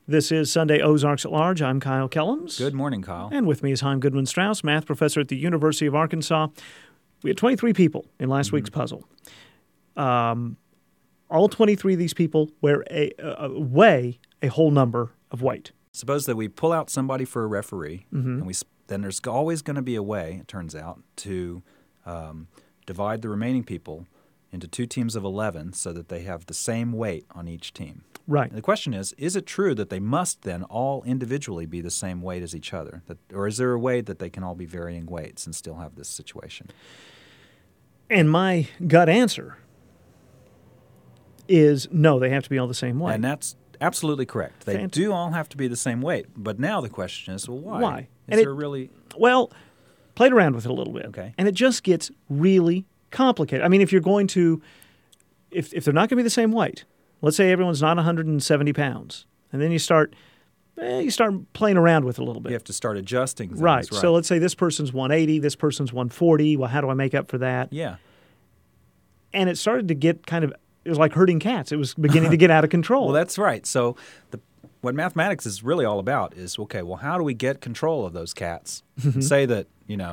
This is Sunday Ozarks at Large. I'm Kyle Kellums. Good morning, Kyle. And with me is Chaim Goodwin-Strauss, math professor at the University of Arkansas. We had 23 people in last week's puzzle. All 23 of these people weigh a whole number of weight. Suppose that we pull out somebody for a referee, and then there's always going to be a way, it turns out, to divide the remaining people into two teams of 11 so that they have the same weight on each team. Right. And the question is it true that they must then all individually be the same weight as each other? Or is there a way that they can all be varying weights and still have this situation? And my gut answer is no, they have to be all the same weight. And that's absolutely correct. They do all have to be the same weight. But now the question is, well, why? Why? Well, played around with it a little bit. Okay. And it just gets really complicated. I mean, if you're going to, if they're not going to be the same weight, let's say everyone's not 170 pounds, and then you start playing around with it a little bit. You have to start adjusting things. Right. So let's say this person's 180, this person's 140. Well, how do I make up for that? Yeah. And it started to get it was like herding cats. It was beginning to get out of control. Well, that's right. So what mathematics is really all about is, okay, well, how do we get control of those cats and say that,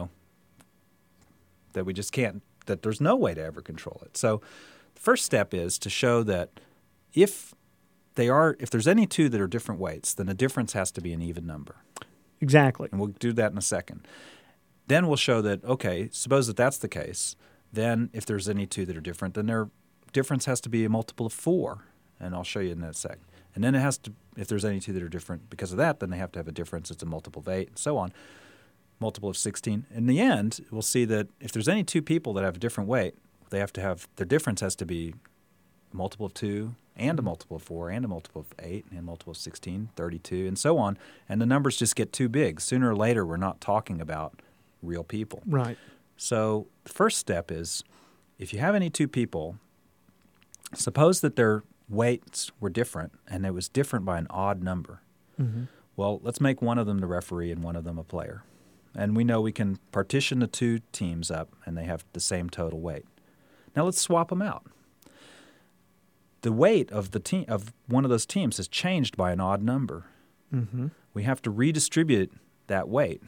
that we just can't, that there's no way to ever control it. So the first step is to show that if there's any two that are different weights, then the difference has to be an even number. Exactly. And we'll do that in a second. Then we'll show that, okay, suppose that that's the case, then if there's any two that are different, then their difference has to be a multiple of 4, and I'll show you in a sec. And then it has to, if there's any two that are different because of that, then they have to have a difference. It's a multiple of 8, and so on, multiple of 16. In the end, we'll see that if there's any two people that have a different weight, they have to have, their difference has to be a multiple of 2 and a multiple of 4 and a multiple of 8 and a multiple of 16, 32, and so on. And the numbers just get too big. Sooner or later, we're not talking about real people. Right. So the first step is, if you have any two people, suppose that their weights were different and it was different by an odd number. Mm-hmm. Well, let's make one of them the referee and one of them a player. And we know we can partition the two teams up and they have the same total weight. Now let's swap them out. The weight of one of those teams is changed by an odd number. Mm-hmm. We have to redistribute that weight,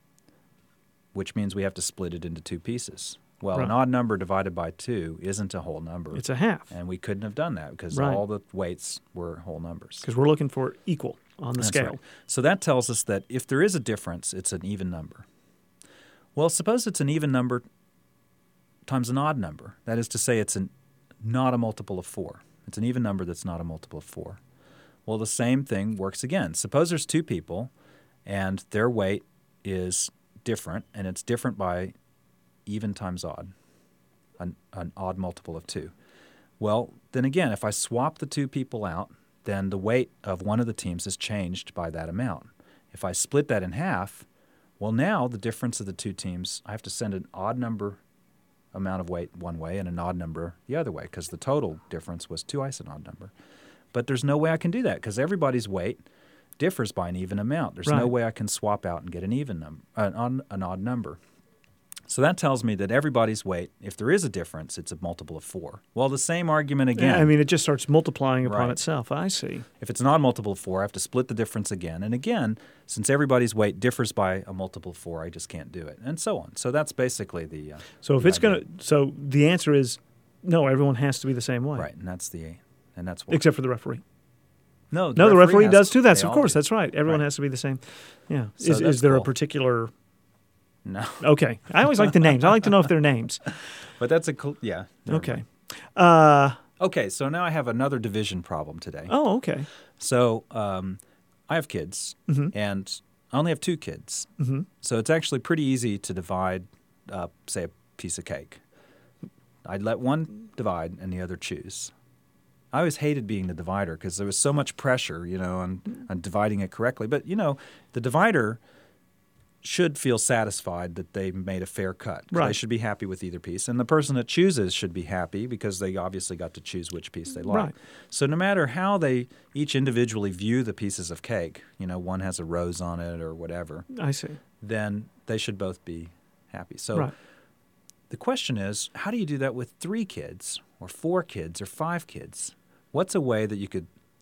which means we have to split it into two pieces. Well, an odd number divided by 2 isn't a whole number. It's a half. And we couldn't have done that because all the weights were whole numbers. Because we're looking for equal on the scale. Right. So that tells us that if there is a difference, it's an even number. Well, suppose it's an even number times an odd number. That is to say, it's not a multiple of 4. It's an even number that's not a multiple of 4. Well, the same thing works again. Suppose there's two people and their weight is different, and it's different by even times odd, an odd multiple of 2. Well, then again, if I swap the two people out, then the weight of one of the teams is changed by that amount. If I split that in half, well, now the difference of the two teams, I have to send an odd number amount of weight one way and an odd number the other way because the total difference was twice an odd number. But there's no way I can do that because everybody's weight differs by an even amount. There's no way I can swap out and get an even number, an odd number. So that tells me that everybody's weight, if there is a difference, it's a multiple of 4. Well, the same argument again. Yeah, I mean, it just starts multiplying upon itself. I see. If it's not a multiple of 4, I have to split the difference again. And again, since everybody's weight differs by a multiple of 4, I just can't do it, and so on. So that's basically the So if it's going to, so the answer is no, everyone has to be the same way. Right, and that's what. Except for the referee. No, the referee does too. Of course, do. that's right. Everyone has to be the same. Yeah. So is there cool. a particular? No. Okay. I always like the names. I like to know if they're names. But that's a cool, yeah. Okay. Okay, so now I have another division problem today. Oh, okay. So I have kids, and I only have 2 kids. Mm-hmm. So it's actually pretty easy to divide, say, a piece of cake. I'd let one divide and the other choose. I always hated being the divider because there was so much pressure, on dividing it correctly. But, the divider should feel satisfied that they made a fair cut. Right. They should be happy with either piece. And the person that chooses should be happy because they obviously got to choose which piece they like. Right. So no matter how they each individually view the pieces of cake, one has a rose on it or whatever. I see. Then they should both be happy. So the question is, how do you do that with 3 kids or 4 kids or 5 kids? What's a way that you could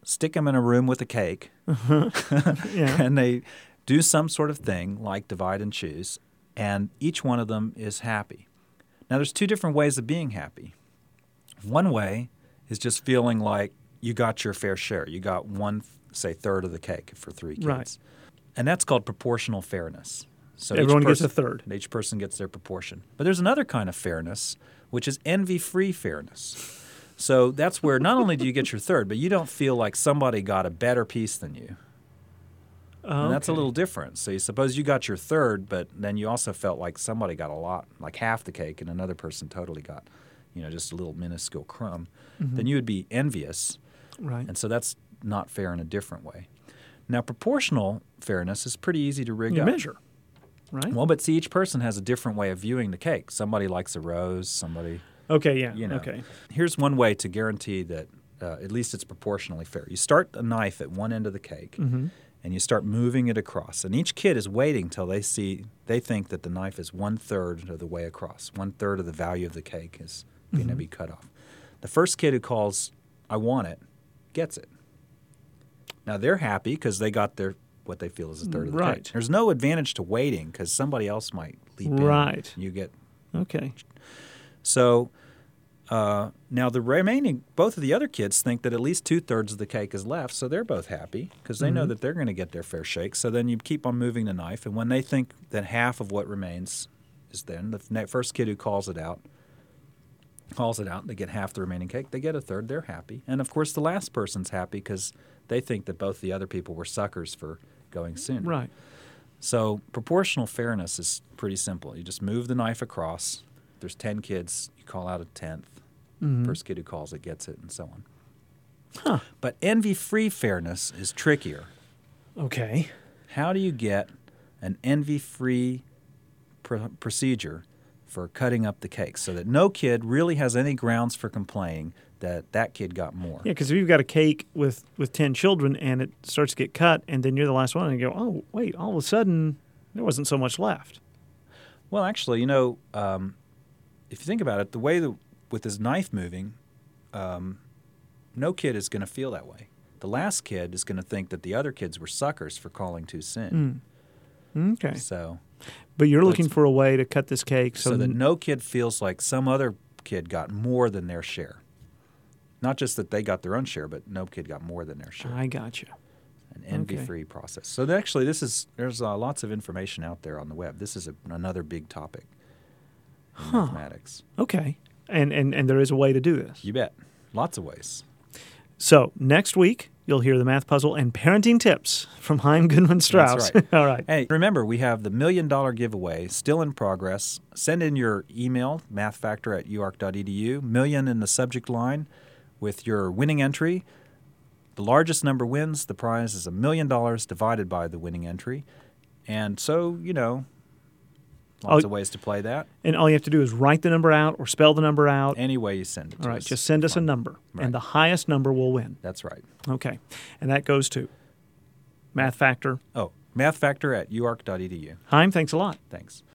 stick them in a room with a cake, Yeah. and they do some sort of thing like divide and choose, and each one of them is happy. Now, there's two different ways of being happy. One way is just feeling like you got your fair share. You got one, say, third of the cake for 3 kids. Right. And that's called proportional fairness. So Everyone each gets a person- third. Each person gets their proportion. But there's another kind of fairness, which is envy-free fairness. So that's where not only do you get your third, but you don't feel like somebody got a better piece than you. And that's a Okay. little different. So you suppose you got your third, but then you also felt like somebody got a lot, like half the cake, and another person totally got, just a little minuscule crumb. Then you would be envious. Right. And so that's not fair in a different way. Now, proportional fairness is pretty easy to rig You up. measure, right? Well, but see, each person has a different way of viewing the cake. Somebody likes a rose, somebody, Okay, yeah. you know. Okay. Here's one way to guarantee that at least it's proportionally fair. You start a knife at one end of the cake, Mm-hmm. and you start moving it across. And each kid is waiting till they think that the knife is 1/3 of the way across. 1/3 of the value of the cake is going to be cut off. The first kid who calls, "I want it," gets it. Now they're happy because they got what they feel is a third of the Right. cake. There's no advantage to waiting because somebody else might leap in. Right. You get Okay. so. Now the remaining, both of the other kids think that at least 2/3 of the cake is left, so they're both happy because they know that they're going to get their fair shake. So then you keep on moving the knife, and when they think that half of what remains is then the first kid who calls it out, they get half the remaining cake. They get a third. They're happy, and of course the last person's happy because they think that both the other people were suckers for going sooner. Right. So proportional fairness is pretty simple. You just move the knife across. If there's 10 kids, you call out a 10th. First kid who calls it gets it, and so on. Huh. But envy-free fairness is trickier. Okay. How do you get an envy-free procedure for cutting up the cake so that no kid really has any grounds for complaining that kid got more? Yeah, because if you've got a cake with 10 children and it starts to get cut, and then you're the last one, and you go, oh, wait, all of a sudden there wasn't so much left. Well, actually, if you think about it, the way that with this knife moving, no kid is going to feel that way. The last kid is going to think that the other kids were suckers for calling too soon. Okay. So But you're looking for a way to cut this cake so that no kid feels like some other kid got more than their share. Not just that they got their own share, but no kid got more than their share. I got you. An envy-free process. So actually, there's lots of information out there on the web. This is another big topic in mathematics. Okay. And there is a way to do this. You bet. Lots of ways. So next week, you'll hear the math puzzle and parenting tips from Chaim Goodman Strauss. That's right. All right. Hey, remember, we have the $1 million giveaway still in progress. Send in your email, mathfactor@uark.edu, million in the subject line with your winning entry. The largest number wins. The prize is $1 million divided by the winning entry. And so, lots of ways to play that. And all you have to do is write the number out or spell the number out. Any way you send it to All right. us. Just send us a number. Right. And the highest number will win. That's right. Okay. And that goes to Math Factor. Oh, mathfactor@uark.edu. Chaim, thanks a lot. Thanks.